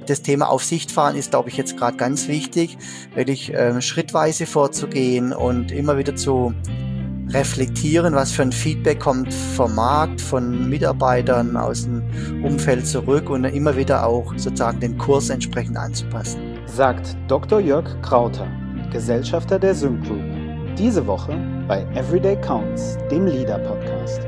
das Thema auf Sicht fahren ist, glaube ich, jetzt gerade ganz wichtig, wirklich schrittweise vorzugehen und immer wieder zu reflektieren, was für ein Feedback kommt vom Markt, von Mitarbeitern aus dem Umfeld zurück und immer wieder auch sozusagen den Kurs entsprechend anzupassen. Sagt Dr. Jörg Krauter, Gesellschafter der Sync Group, diese Woche bei Everyday Counts, dem Leader-Podcast.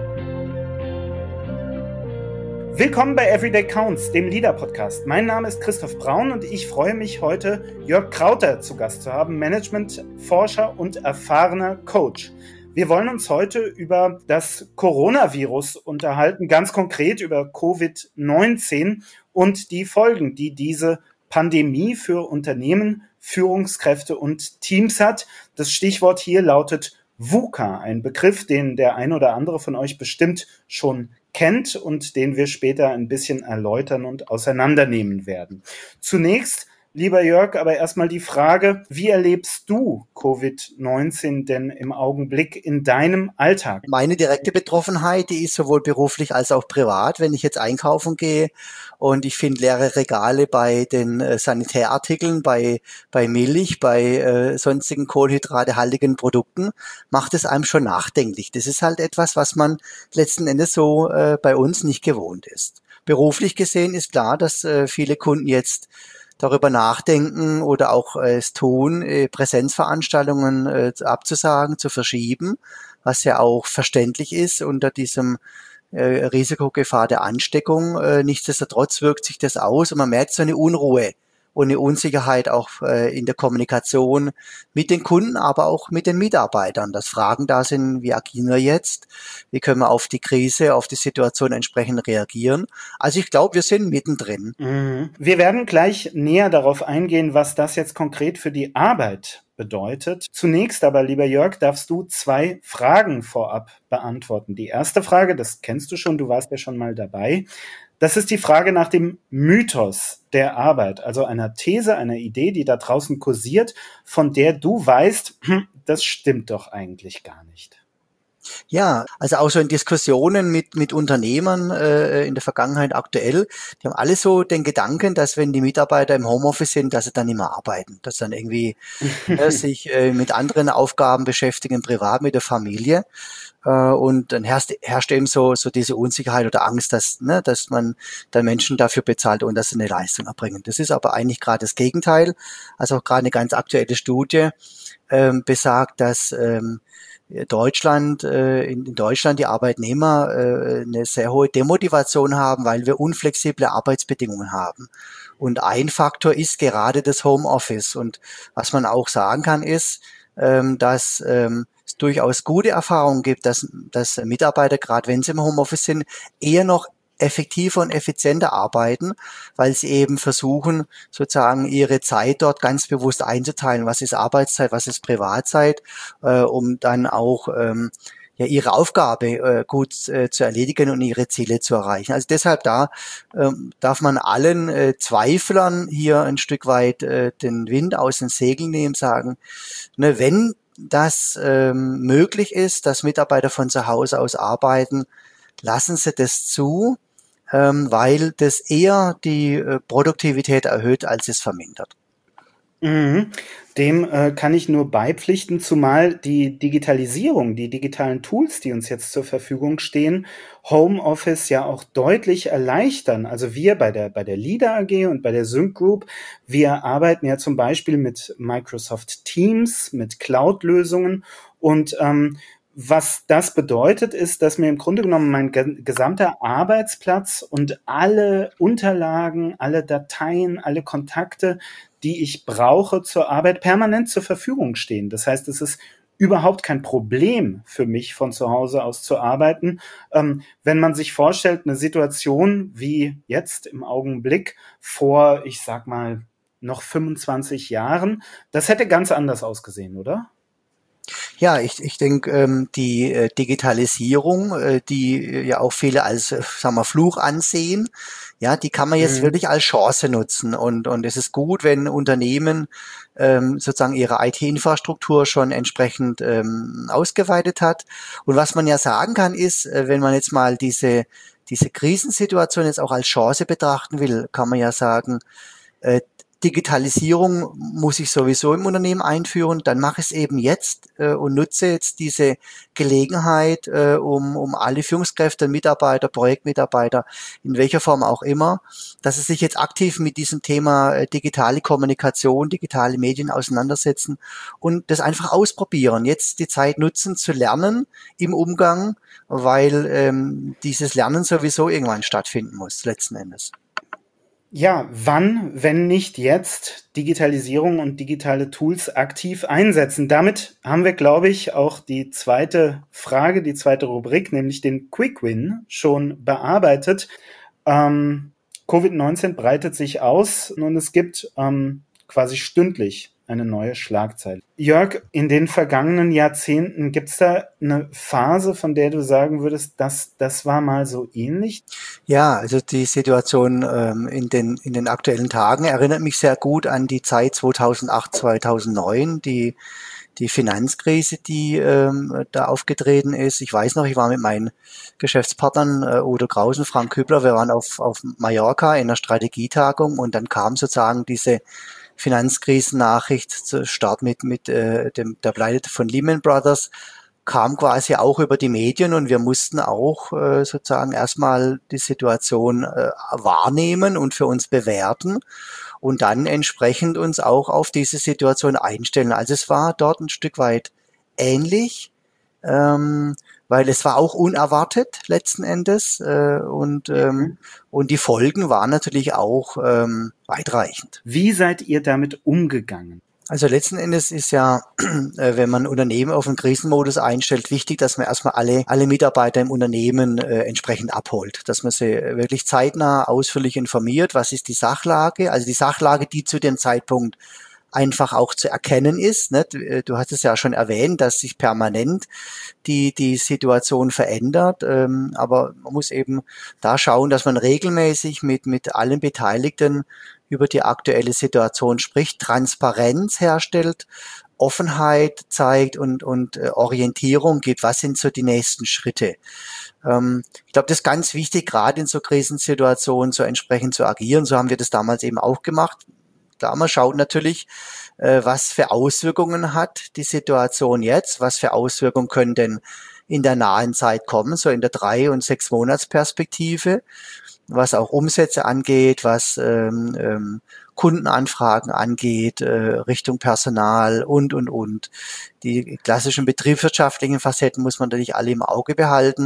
Willkommen bei Everyday Counts, dem Leader-Podcast. Mein Name ist Christoph Braun und ich freue mich, heute Jörg Krauter zu Gast zu haben, Management-Forscher und erfahrener Coach. Wir wollen uns heute über das Coronavirus unterhalten, ganz konkret über Covid-19 und die Folgen, die diese Pandemie für Unternehmen, Führungskräfte und Teams hat. Das Stichwort hier lautet VUCA, ein Begriff, den der ein oder andere von euch bestimmt schon kennt und den wir später ein bisschen erläutern und auseinandernehmen werden. Zunächst, lieber Jörg, aber erstmal die Frage, wie erlebst du Covid-19 denn im Augenblick in deinem Alltag? Meine direkte Betroffenheit, die ist sowohl beruflich als auch privat, wenn ich jetzt einkaufen gehe und ich finde leere Regale bei den Sanitärartikeln, bei Milch, bei sonstigen kohlenhydratehaltigen Produkten, macht es einem schon nachdenklich. Das ist halt etwas, was man letzten Endes so bei uns nicht gewohnt ist. Beruflich gesehen ist klar, dass viele Kunden jetzt darüber nachdenken oder auch es tun, Präsenzveranstaltungen abzusagen, zu verschieben, was ja auch verständlich ist unter diesem Risikogefahr der Ansteckung. Nichtsdestotrotz wirkt sich das aus und man merkt so eine Unruhe und eine Unsicherheit auch in der Kommunikation mit den Kunden, aber auch mit den Mitarbeitern. Dass Fragen da sind, wie agieren wir jetzt? Wie können wir auf die Krise, auf die Situation entsprechend reagieren? Also ich glaube, wir sind mittendrin. Wir werden gleich näher darauf eingehen, was das jetzt konkret für die Arbeit bedeutet. Zunächst aber, lieber Jörg, darfst du 2 Fragen vorab beantworten. Die erste Frage, das kennst du schon, du warst ja schon mal dabei. Das ist die Frage nach dem Mythos der Arbeit, also einer These, einer Idee, die da draußen kursiert, von der du weißt, das stimmt doch eigentlich gar nicht. Ja, also auch so in Diskussionen mit Unternehmern in der Vergangenheit aktuell, die haben alle so den Gedanken, dass wenn die Mitarbeiter im Homeoffice sind, dass sie dann nicht mehr arbeiten, dass dann irgendwie sich mit anderen Aufgaben beschäftigen, privat mit der Familie. Und dann herrscht eben so diese Unsicherheit oder Angst, dass man da Menschen dafür bezahlt und dass sie eine Leistung erbringen. Das ist aber eigentlich gerade das Gegenteil. Also auch gerade eine ganz aktuelle Studie besagt, dass in Deutschland die Arbeitnehmer eine sehr hohe Demotivation haben, weil wir unflexible Arbeitsbedingungen haben. Und ein Faktor ist gerade das Homeoffice. Und was man auch sagen kann, ist, dass es durchaus gute Erfahrungen gibt, dass Mitarbeiter, gerade wenn sie im Homeoffice sind, eher noch effektiver und effizienter arbeiten, weil sie eben versuchen, sozusagen ihre Zeit dort ganz bewusst einzuteilen. Was ist Arbeitszeit, was ist Privatzeit, um dann auch ihre Aufgabe gut zu erledigen und ihre Ziele zu erreichen. Also deshalb darf man allen Zweiflern hier ein Stück weit den Wind aus den Segeln nehmen, sagen, ne, wenn das möglich ist, dass Mitarbeiter von zu Hause aus arbeiten, lassen Sie das zu, weil das eher die Produktivität erhöht, als es vermindert. Dem kann ich nur beipflichten, zumal die Digitalisierung, die digitalen Tools, die uns jetzt zur Verfügung stehen, Homeoffice ja auch deutlich erleichtern. Also wir bei der Leader AG und bei der Sync Group, wir arbeiten ja zum Beispiel mit Microsoft Teams, mit Cloud-Lösungen und was das bedeutet, ist, dass mir im Grunde genommen mein gesamter Arbeitsplatz und alle Unterlagen, alle Dateien, alle Kontakte, die ich brauche zur Arbeit, permanent zur Verfügung stehen. Das heißt, es ist überhaupt kein Problem für mich, von zu Hause aus zu arbeiten. Wenn man sich vorstellt, eine Situation wie jetzt im Augenblick vor, ich sag mal, noch 25 Jahren, das hätte ganz anders ausgesehen, oder? Ja, ich denke, die Digitalisierung, die ja auch viele als, sagen wir, Fluch ansehen, ja, die kann man jetzt wirklich als Chance nutzen. Und es ist gut, wenn Unternehmen sozusagen ihre IT-Infrastruktur schon entsprechend ausgeweitet hat. Und was man ja sagen kann, ist, wenn man jetzt mal diese Krisensituation jetzt auch als Chance betrachten will, kann man ja sagen, Digitalisierung muss ich sowieso im Unternehmen einführen, dann mache ich es eben jetzt und nutze jetzt diese Gelegenheit, um alle Führungskräfte, Mitarbeiter, Projektmitarbeiter, in welcher Form auch immer, dass sie sich jetzt aktiv mit diesem Thema digitale Kommunikation, digitale Medien auseinandersetzen und das einfach ausprobieren. Jetzt die Zeit nutzen zu lernen im Umgang, weil dieses Lernen sowieso irgendwann stattfinden muss, letzten Endes. Ja, wann, wenn nicht jetzt, Digitalisierung und digitale Tools aktiv einsetzen? Damit haben wir, glaube ich, auch die zweite Frage, die zweite Rubrik, nämlich den Quick Win, schon bearbeitet. Covid-19 breitet sich aus und es gibt quasi stündlich eine neue Schlagzeile. Jörg, in den vergangenen Jahrzehnten, gibt es da eine Phase, von der du sagen würdest, das war mal so ähnlich? Ja, also die Situation in den aktuellen Tagen erinnert mich sehr gut an die Zeit 2008, 2009, die Finanzkrise, die da aufgetreten ist. Ich weiß noch, ich war mit meinen Geschäftspartnern Udo Kraus und Frank Kübler, wir waren auf Mallorca in einer Strategietagung und dann kam sozusagen diese Finanzkrisennachricht zu Start mit der Pleite von Lehman Brothers, kam quasi auch über die Medien und wir mussten auch sozusagen erstmal die Situation wahrnehmen und für uns bewerten und dann entsprechend uns auch auf diese Situation einstellen. Also es war dort ein Stück weit ähnlich, weil es war auch unerwartet letzten Endes und die Folgen waren natürlich auch weitreichend. Wie seid ihr damit umgegangen? Also letzten Endes ist ja, wenn man Unternehmen auf einen Krisenmodus einstellt, wichtig, dass man erstmal alle Mitarbeiter im Unternehmen entsprechend abholt, dass man sie wirklich zeitnah ausführlich informiert, was ist die Sachlage, also die Sachlage, die zu dem Zeitpunkt einfach auch zu erkennen ist. Nicht? Du hast es ja schon erwähnt, dass sich permanent die Situation verändert, aber man muss eben da schauen, dass man regelmäßig mit allen Beteiligten über die aktuelle Situation spricht, Transparenz herstellt, Offenheit zeigt und Orientierung gibt, was sind so die nächsten Schritte. Ich glaube, das ist ganz wichtig, gerade in so Krisensituationen so entsprechend zu agieren. So haben wir das damals eben auch gemacht. Klar, man schaut natürlich, was für Auswirkungen hat die Situation jetzt, was für Auswirkungen können denn in der nahen Zeit kommen, so in der 3- und 6-Monats-Perspektive, was auch Umsätze angeht, was Kundenanfragen angeht, Richtung Personal und. Die klassischen betriebswirtschaftlichen Facetten muss man natürlich alle im Auge behalten,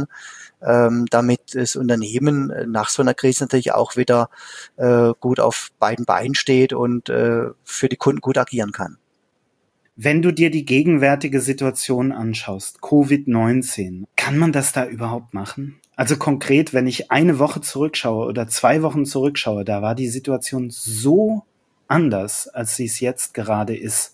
damit das Unternehmen nach so einer Krise natürlich auch wieder gut auf beiden Beinen steht und für die Kunden gut agieren kann. Wenn du dir die gegenwärtige Situation anschaust, Covid-19, kann man das da überhaupt machen? Also konkret, wenn ich eine Woche zurückschaue oder 2 Wochen zurückschaue, da war die Situation so anders, als sie es jetzt gerade ist,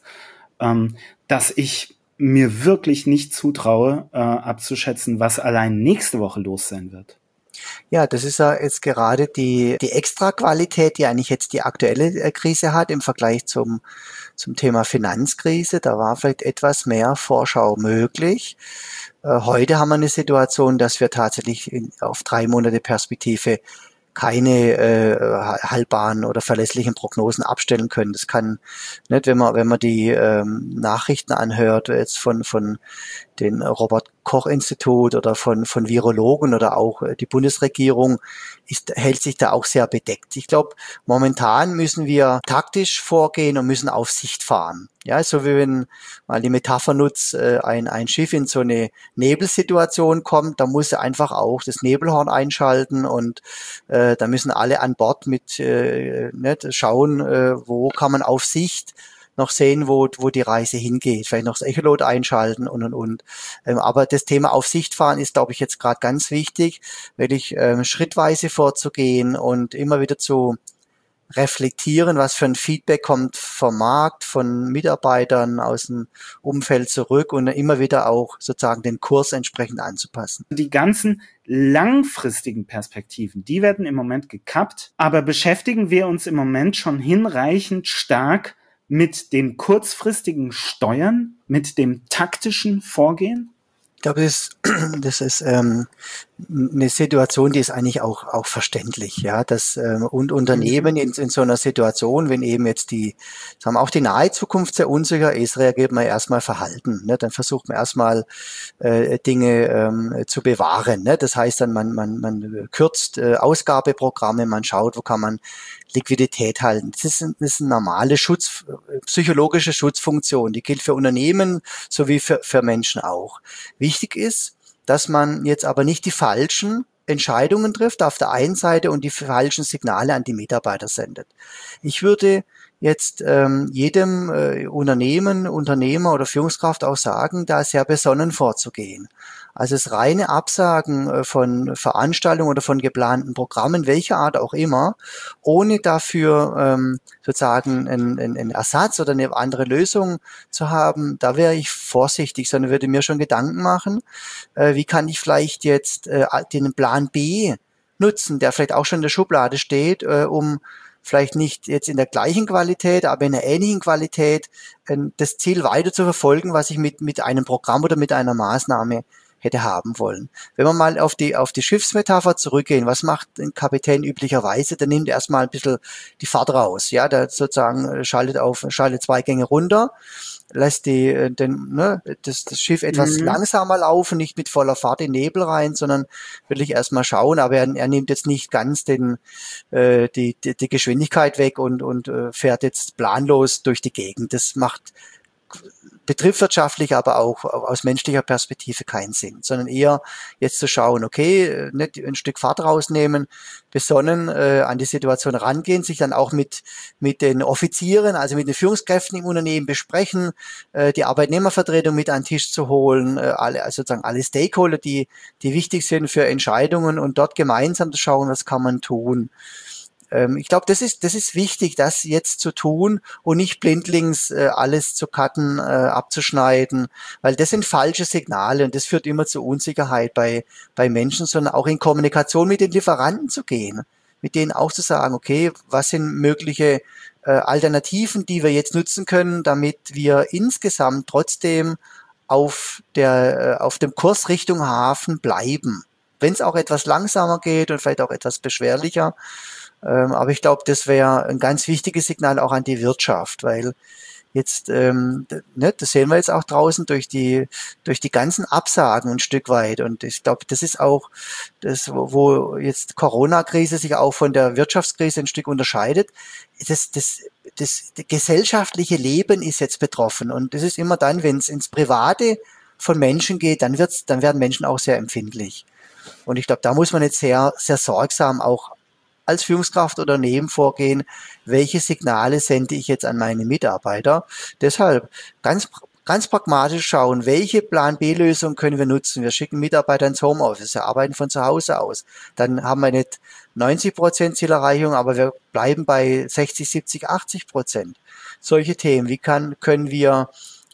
dass ich mir wirklich nicht zutraue, abzuschätzen, was allein nächste Woche los sein wird. Ja, das ist ja jetzt gerade die Extraqualität, die eigentlich jetzt die aktuelle Krise hat im Vergleich zum Thema Finanzkrise. Da war vielleicht etwas mehr Vorschau möglich. Heute haben wir eine Situation, dass wir tatsächlich auf 3 Monate Perspektive keine haltbaren oder verlässlichen Prognosen abstellen können. Das kann nicht, wenn man die Nachrichten anhört, jetzt von den Robert-Koch-Institut oder von Virologen oder auch die Bundesregierung hält sich da auch sehr bedeckt. Ich glaube, momentan müssen wir taktisch vorgehen und müssen auf Sicht fahren. Ja, so wie wenn mal die Metapher nutzt, ein Schiff in so eine Nebelsituation kommt, da muss er einfach auch das Nebelhorn einschalten und da müssen alle an Bord mit schauen, wo kann man auf Sicht noch sehen, wo die Reise hingeht, vielleicht noch das Echolot einschalten und. Aber das Thema auf Sicht fahren ist, glaube ich, jetzt gerade ganz wichtig, wirklich schrittweise vorzugehen und immer wieder zu reflektieren, was für ein Feedback kommt vom Markt, von Mitarbeitern aus dem Umfeld zurück und immer wieder auch sozusagen den Kurs entsprechend anzupassen. Die ganzen langfristigen Perspektiven, die werden im Moment gekappt, aber beschäftigen wir uns im Moment schon hinreichend stark mit dem kurzfristigen Steuern, mit dem taktischen Vorgehen? glaube, das ist eine Situation, die ist eigentlich auch verständlich, ja, dass und Unternehmen in so einer Situation, wenn eben jetzt sagen wir, auch die nahe Zukunft sehr unsicher ist, reagiert man erstmal verhalten, ne? Dann versucht man erstmal Dinge zu bewahren, ne? Das heißt dann, man kürzt Ausgabeprogramme, man schaut, wo kann man Liquidität halten. Das ist eine normale psychologische Schutzfunktion, die gilt für Unternehmen sowie für Menschen auch. Wichtig ist, dass man jetzt aber nicht die falschen Entscheidungen trifft auf der einen Seite und die falschen Signale an die Mitarbeiter sendet. Ich würde jetzt jedem Unternehmer oder Führungskraft auch sagen, da sehr besonnen vorzugehen. Also das reine Absagen von Veranstaltungen oder von geplanten Programmen, welcher Art auch immer, ohne dafür sozusagen einen Ersatz oder eine andere Lösung zu haben, da wäre ich vorsichtig, sondern würde mir schon Gedanken machen, wie kann ich vielleicht jetzt den Plan B nutzen, der vielleicht auch schon in der Schublade steht, um vielleicht nicht jetzt in der gleichen Qualität, aber in einer ähnlichen Qualität das Ziel weiter zu verfolgen, was ich mit einem Programm oder mit einer Maßnahme hätte haben wollen. Wenn wir mal auf die Schiffsmetapher zurückgehen, was macht ein Kapitän üblicherweise? Der nimmt erstmal ein bisschen die Fahrt raus, ja, der sozusagen schaltet 2 Gänge runter, lässt das Schiff etwas langsamer laufen, nicht mit voller Fahrt in den Nebel rein, sondern wirklich erstmal schauen, aber er nimmt jetzt nicht ganz die Geschwindigkeit weg und fährt jetzt planlos durch die Gegend. Das macht betriebswirtschaftlich, aber auch aus menschlicher Perspektive keinen Sinn, sondern eher jetzt zu schauen, okay, nicht ein Stück Fahrt rausnehmen, besonnen an die Situation rangehen, sich dann auch mit den Offizieren, also mit den Führungskräften im Unternehmen besprechen, die Arbeitnehmervertretung mit an den Tisch zu holen, sozusagen alle Stakeholder, die wichtig sind für Entscheidungen und dort gemeinsam zu schauen, was kann man tun. Ich glaube, das ist wichtig, das jetzt zu tun und nicht blindlings alles zu cutten, abzuschneiden, weil das sind falsche Signale und das führt immer zu Unsicherheit bei Menschen, sondern auch in Kommunikation mit den Lieferanten zu gehen, mit denen auch zu sagen, okay, was sind mögliche Alternativen, die wir jetzt nutzen können, damit wir insgesamt trotzdem auf dem Kurs Richtung Hafen bleiben, wenn es auch etwas langsamer geht und vielleicht auch etwas beschwerlicher. Aber ich glaube, das wäre ein ganz wichtiges Signal auch an die Wirtschaft, weil jetzt, das sehen wir jetzt auch draußen durch die ganzen Absagen ein Stück weit. Und ich glaube, das ist auch das, wo jetzt Corona-Krise sich auch von der Wirtschaftskrise ein Stück unterscheidet. Das gesellschaftliche Leben ist jetzt betroffen. Und das ist immer dann, wenn es ins Private von Menschen geht, dann werden Menschen auch sehr empfindlich. Und ich glaube, da muss man jetzt sehr, sehr sorgsam auch als Führungskraft oder Unternehmen vorgehen, welche Signale sende ich jetzt an meine Mitarbeiter. Deshalb ganz pragmatisch schauen, welche Plan-B-Lösung können wir nutzen. Wir schicken Mitarbeiter ins Homeoffice, wir arbeiten von zu Hause aus. Dann haben wir nicht 90% Zielerreichung, aber wir bleiben bei 60, 70, 80%. Solche Themen, wie können wir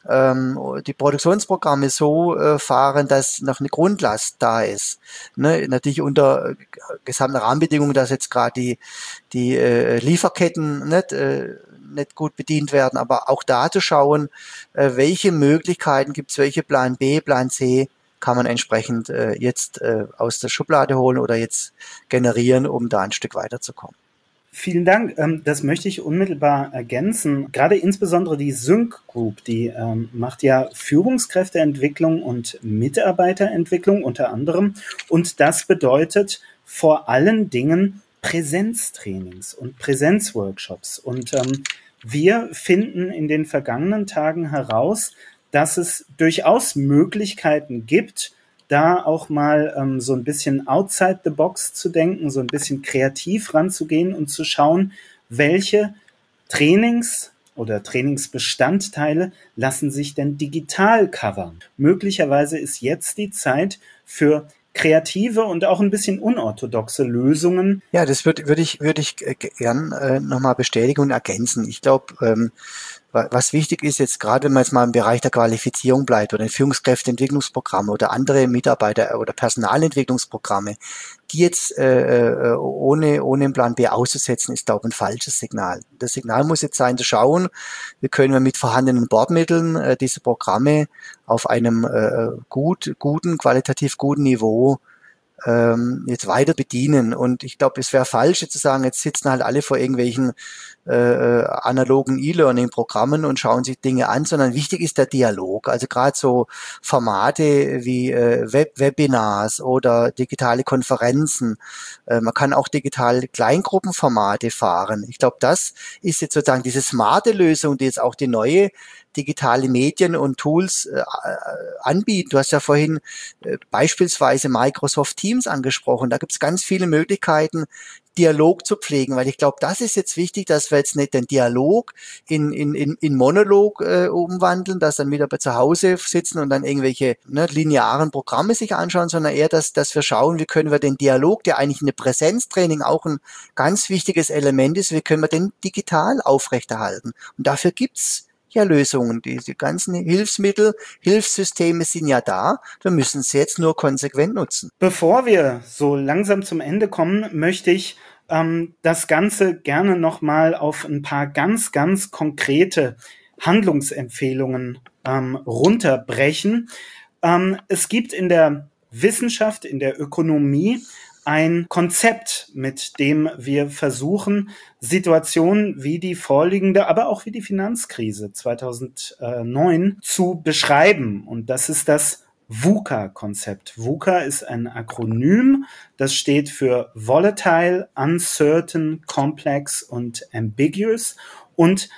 die Produktionsprogramme so fahren, dass noch eine Grundlast da ist. Ne? Natürlich unter gesamten Rahmenbedingungen, dass jetzt gerade die Lieferketten nicht gut bedient werden, aber auch da zu schauen, welche Möglichkeiten gibt es, welche Plan B, Plan C kann man entsprechend jetzt aus der Schublade holen oder jetzt generieren, um da ein Stück weiterzukommen. Vielen Dank. Das möchte ich unmittelbar ergänzen. Gerade insbesondere die Sync Group, die macht ja Führungskräfteentwicklung und Mitarbeiterentwicklung unter anderem. Und das bedeutet vor allen Dingen Präsenztrainings und Präsenzworkshops. Und wir finden in den vergangenen Tagen heraus, dass es durchaus Möglichkeiten gibt, da auch mal so ein bisschen outside the box zu denken, so ein bisschen kreativ ranzugehen und zu schauen, welche Trainings oder Trainingsbestandteile lassen sich denn digital covern. Möglicherweise ist jetzt die Zeit für kreative und auch ein bisschen unorthodoxe Lösungen. Ja, das würde ich gern nochmal bestätigen und ergänzen. Ich glaube, Was wichtig ist jetzt, gerade wenn man jetzt mal im Bereich der Qualifizierung bleibt oder in Führungskräfteentwicklungsprogramme oder andere Mitarbeiter- oder Personalentwicklungsprogramme, die jetzt ohne einen Plan B auszusetzen, ist, glaube ich, ein falsches Signal. Das Signal muss jetzt sein, zu schauen, wie können wir mit vorhandenen Bordmitteln diese Programme auf einem qualitativ guten Niveau jetzt weiter bedienen. Und ich glaube, es wäre falsch, jetzt zu sagen, jetzt sitzen halt alle vor irgendwelchen analogen E-Learning-Programmen und schauen sich Dinge an, sondern wichtig ist der Dialog. Also gerade so Formate wie Webinars oder digitale Konferenzen. Man kann auch digitale Kleingruppenformate fahren. Ich glaube, das ist jetzt sozusagen diese smarte Lösung, die jetzt auch die neue digitale Medien und Tools anbieten. Du hast ja vorhin beispielsweise Microsoft Teams angesprochen. Da gibt es ganz viele Möglichkeiten, Dialog zu pflegen, weil ich glaube, das ist jetzt wichtig, dass wir jetzt nicht den Dialog in Monolog umwandeln, dass dann wieder bei zu Hause sitzen und dann irgendwelche linearen Programme sich anschauen, sondern eher, dass wir schauen, wie können wir den Dialog, der eigentlich in der Präsenztraining auch ein ganz wichtiges Element ist, wie können wir den digital aufrechterhalten. Und dafür gibt's ja Lösungen. Diese ganzen Hilfsmittel, Hilfssysteme sind ja da. Wir müssen sie jetzt nur konsequent nutzen. Bevor wir so langsam zum Ende kommen, möchte ich das Ganze gerne nochmal auf ein paar ganz, ganz konkrete Handlungsempfehlungen runterbrechen. Es gibt in der Wissenschaft, in der Ökonomie ein Konzept, mit dem wir versuchen, Situationen wie die vorliegende, aber auch wie die Finanzkrise 2009 zu beschreiben. Und das ist das VUCA-Konzept. VUCA ist ein Akronym, das steht für Volatile, Uncertain, Complex und Ambiguous. Und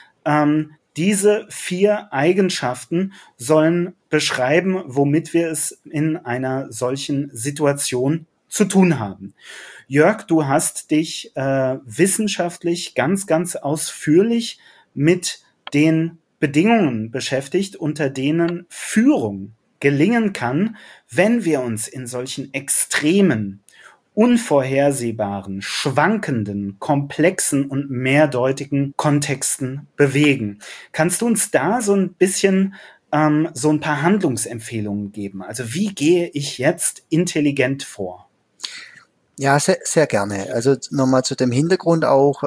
diese 4 Eigenschaften sollen beschreiben, womit wir es in einer solchen Situation zu tun haben. Jörg, du hast dich wissenschaftlich ganz, ganz ausführlich mit den Bedingungen beschäftigt, unter denen Führung gelingen kann, wenn wir uns in solchen extremen, unvorhersehbaren, schwankenden, komplexen und mehrdeutigen Kontexten bewegen. Kannst du uns da so ein bisschen so ein paar Handlungsempfehlungen geben? Also wie gehe ich jetzt intelligent vor? Ja, sehr, sehr gerne. Also nochmal zu dem Hintergrund auch.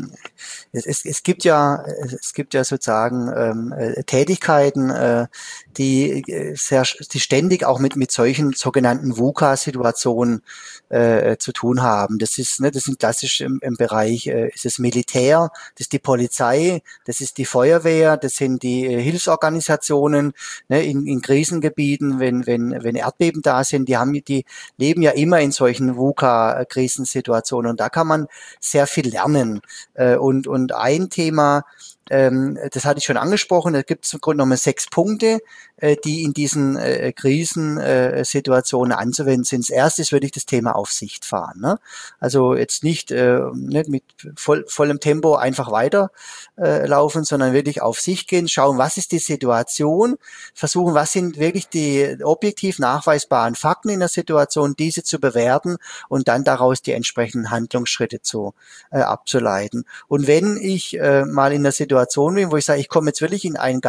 Es gibt ja sozusagen Tätigkeiten, die ständig auch mit solchen sogenannten VUCA-Situationen zu tun haben. Das sind klassisch im Bereich, ist es Militär, das ist die Polizei, das ist die Feuerwehr, das sind die Hilfsorganisationen, in Krisengebieten, wenn Erdbeben da sind, die leben ja immer in solchen VUCA-Krisensituationen und da kann man sehr viel lernen. Und ein Thema, das hatte ich schon angesprochen, da gibt es im Grunde genommen 6 Punkte, die in diesen Krisensituationen anzuwenden sind. Das erste ist wirklich das Thema Aufsicht fahren. Ne? Also jetzt nicht mit vollem Tempo einfach weiter laufen, sondern wirklich auf sich gehen, schauen, was ist die Situation, versuchen, was sind wirklich die objektiv nachweisbaren Fakten in der Situation, diese zu bewerten und dann daraus die entsprechenden Handlungsschritte abzuleiten. Und wenn ich mal in der Situation bin, wo ich sage, ich komme jetzt wirklich in ein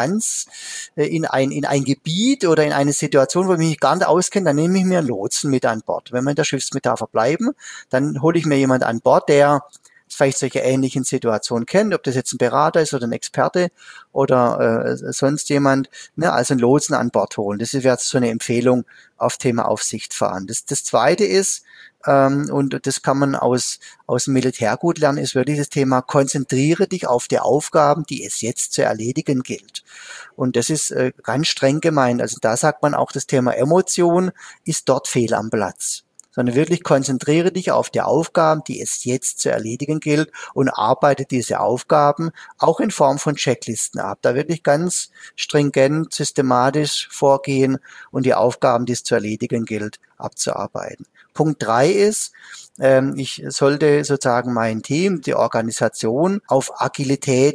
Gebiet oder in eine Situation, wo ich mich gar nicht auskenne, dann nehme ich mir einen Lotsen mit an Bord. Wenn wir in der Schiffsmetapher bleiben, dann hole ich mir jemand an Bord, der vielleicht solche ähnlichen Situationen kennt, ob das jetzt ein Berater ist oder ein Experte oder sonst jemand, also einen Lotsen an Bord holen. Das wäre so eine Empfehlung auf Thema Aufsicht fahren. Das Zweite ist, und das kann man aus dem Militär gut lernen, ist wirklich das Thema, konzentriere dich auf die Aufgaben, die es jetzt zu erledigen gilt. Und das ist ganz streng gemeint. Also da sagt man auch, das Thema Emotion ist dort fehl am Platz. Sondern wirklich konzentriere dich auf die Aufgaben, die es jetzt zu erledigen gilt und arbeite diese Aufgaben auch in Form von Checklisten ab. Da wirklich ganz stringent, systematisch vorgehen und die Aufgaben, die es zu erledigen gilt, abzuarbeiten. Punkt 3 ist, ich sollte sozusagen mein Team, die Organisation auf Agilität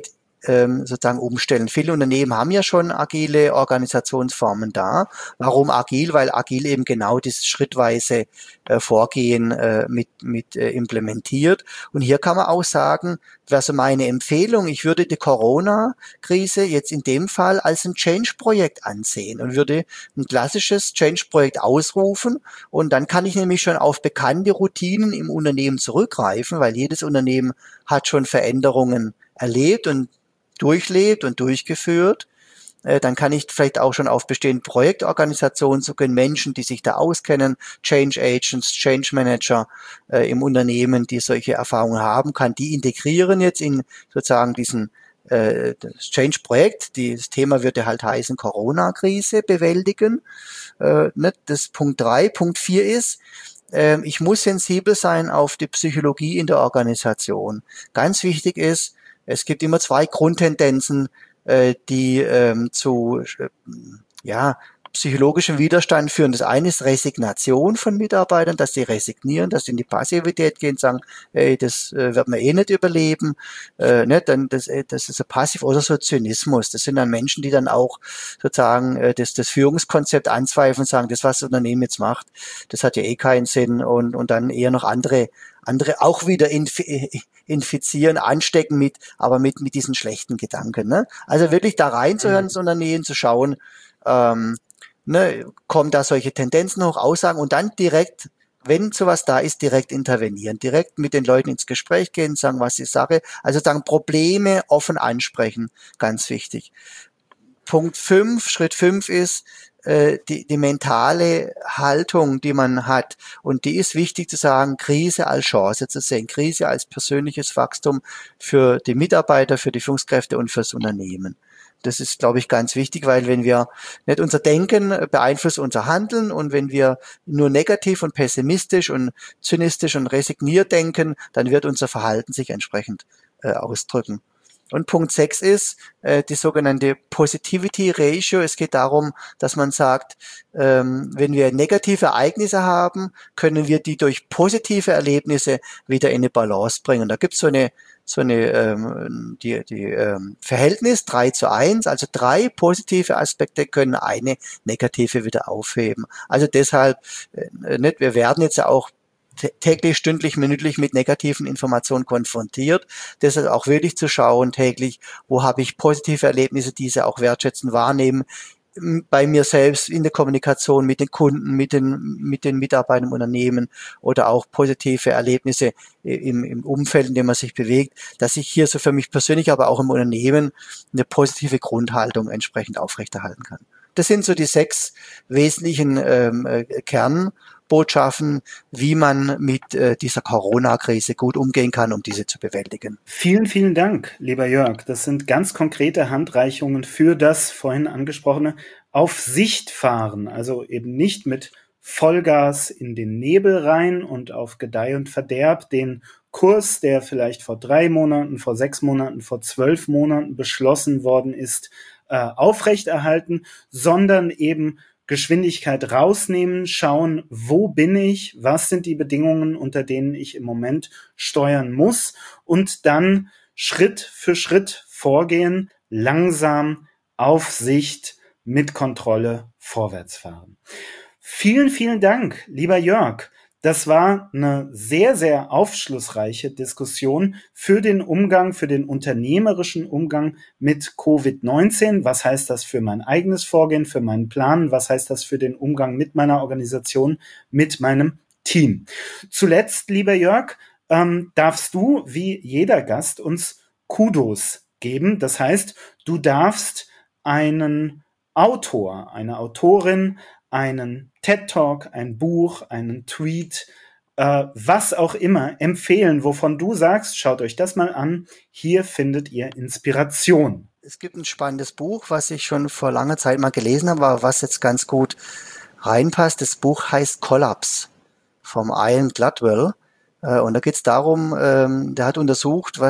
sozusagen umstellen. Viele Unternehmen haben ja schon agile Organisationsformen da. Warum agil? Weil agil eben genau dieses schrittweise Vorgehen mit implementiert. Und hier kann man auch sagen, wäre so meine Empfehlung, ich würde die Corona-Krise jetzt in dem Fall als ein Change-Projekt ansehen und würde ein klassisches Change-Projekt ausrufen, und dann kann ich nämlich schon auf bekannte Routinen im Unternehmen zurückgreifen, weil jedes Unternehmen hat schon Veränderungen erlebt und durchlebt und durchgeführt. Dann kann ich vielleicht auch schon auf bestehende Projektorganisationen zugehen, Menschen, die sich da auskennen, Change Agents, Change Manager im Unternehmen, die solche Erfahrungen haben, kann die integrieren jetzt in sozusagen das Change-Projekt. Das Thema würde halt heißen Corona-Krise bewältigen. Das Punkt 3. Punkt 4 ist, ich muss sensibel sein auf die Psychologie in der Organisation. Ganz wichtig ist, es gibt immer zwei Grundtendenzen, die zu psychologischem Widerstand führen. Das eine ist Resignation von Mitarbeitern, dass sie resignieren, dass sie in die Passivität gehen und sagen, das wird man eh nicht überleben. Dann das ist so passiv, oder so Zynismus. Das sind dann Menschen, die dann auch sozusagen das Führungskonzept anzweifeln und sagen, das, was das Unternehmen jetzt macht, das hat ja eh keinen Sinn, und dann eher noch andere auch wieder infizieren, anstecken aber mit diesen schlechten Gedanken. Ne? Also wirklich da reinzuhören ins Unternehmen, zu schauen, kommen da solche Tendenzen hoch, Aussagen, und dann direkt, wenn sowas da ist, direkt intervenieren, direkt mit den Leuten ins Gespräch gehen, sagen, was ist Sache, also sagen, Probleme offen ansprechen, ganz wichtig. Schritt 5 ist die mentale Haltung, die man hat, und die ist wichtig zu sagen, Krise als Chance zu sehen, Krise als persönliches Wachstum für die Mitarbeiter, für die Führungskräfte und fürs Unternehmen. Das ist, glaube ich, ganz wichtig, weil wenn wir nicht unser Denken beeinflusst unser Handeln, und wenn wir nur negativ und pessimistisch und zynisch und resigniert denken, dann wird unser Verhalten sich entsprechend ausdrücken. Und Punkt 6 ist die sogenannte Positivity Ratio. Es geht darum, dass man sagt, wenn wir negative Ereignisse haben, können wir die durch positive Erlebnisse wieder in eine Balance bringen. Da gibt es Verhältnis 3:1, also 3 positive Aspekte können eine negative wieder aufheben. Also deshalb wir werden jetzt ja auch täglich, stündlich, minütlich mit negativen Informationen konfrontiert. Deshalb auch wirklich zu schauen täglich, wo habe ich positive Erlebnisse, diese auch wertschätzen, wahrnehmen, bei mir selbst in der Kommunikation mit den Kunden, mit den Mitarbeitern im Unternehmen, oder auch positive Erlebnisse im Umfeld, in dem man sich bewegt, dass ich hier so für mich persönlich, aber auch im Unternehmen eine positive Grundhaltung entsprechend aufrechterhalten kann. Das sind so die 6 wesentlichen Kernbotschaften, wie man mit dieser Corona-Krise gut umgehen kann, um diese zu bewältigen. Vielen, vielen Dank, lieber Jörg. Das sind ganz konkrete Handreichungen für das vorhin angesprochene Auf Sicht fahren. Also eben nicht mit Vollgas in den Nebel rein und auf Gedeih und Verderb den Kurs, der vielleicht vor 3 Monaten, vor 6 Monaten, vor 12 Monaten beschlossen worden ist, aufrechterhalten, sondern eben Geschwindigkeit rausnehmen, schauen, wo bin ich, was sind die Bedingungen, unter denen ich im Moment steuern muss, und dann Schritt für Schritt vorgehen, langsam, auf Sicht, mit Kontrolle vorwärts fahren. Vielen, vielen Dank, lieber Jörg. Das war eine sehr, sehr aufschlussreiche Diskussion für den Umgang, für den unternehmerischen Umgang mit Covid-19. Was heißt das für mein eigenes Vorgehen, für meinen Plan? Was heißt das für den Umgang mit meiner Organisation, mit meinem Team? Zuletzt, lieber Jörg, darfst du, wie jeder Gast, uns Kudos geben. Das heißt, du darfst einen Autor, eine Autorin, einen TED-Talk, ein Buch, einen Tweet, was auch immer empfehlen, wovon du sagst, schaut euch das mal an, hier findet ihr Inspiration. Es gibt ein spannendes Buch, was ich schon vor langer Zeit mal gelesen habe, aber was jetzt ganz gut reinpasst. Das Buch heißt Collapse vom Ian Gladwell. Und da geht es darum, der hat untersucht,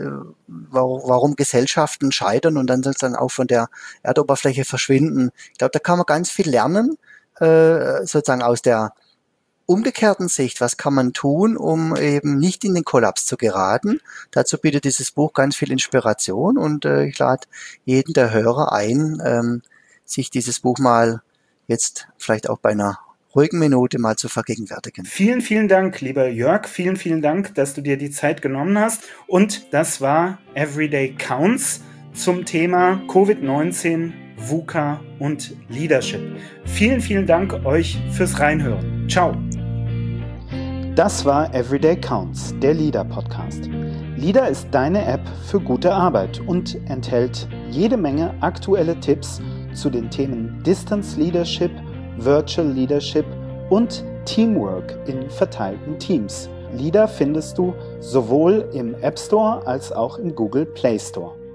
warum Gesellschaften scheitern und dann sozusagen auch von der Erdoberfläche verschwinden. Ich glaube, da kann man ganz viel lernen, sozusagen aus der umgekehrten Sicht, was kann man tun, um eben nicht in den Kollaps zu geraten? Dazu bietet dieses Buch ganz viel Inspiration und ich lade jeden der Hörer ein, sich dieses Buch mal jetzt vielleicht auch bei einer ruhigen Minute mal zu vergegenwärtigen. Vielen, vielen Dank, lieber Jörg. Vielen, vielen Dank, dass du dir die Zeit genommen hast. Und das war Everyday Counts zum Thema Covid-19, VUCA und Leadership. Vielen, vielen Dank euch fürs Reinhören. Ciao. Das war Everyday Counts, der LEADER-Podcast. LEADER ist deine App für gute Arbeit und enthält jede Menge aktuelle Tipps zu den Themen Distance Leadership, Virtual Leadership und Teamwork in verteilten Teams. LEADER findest du sowohl im App Store als auch im Google Play Store.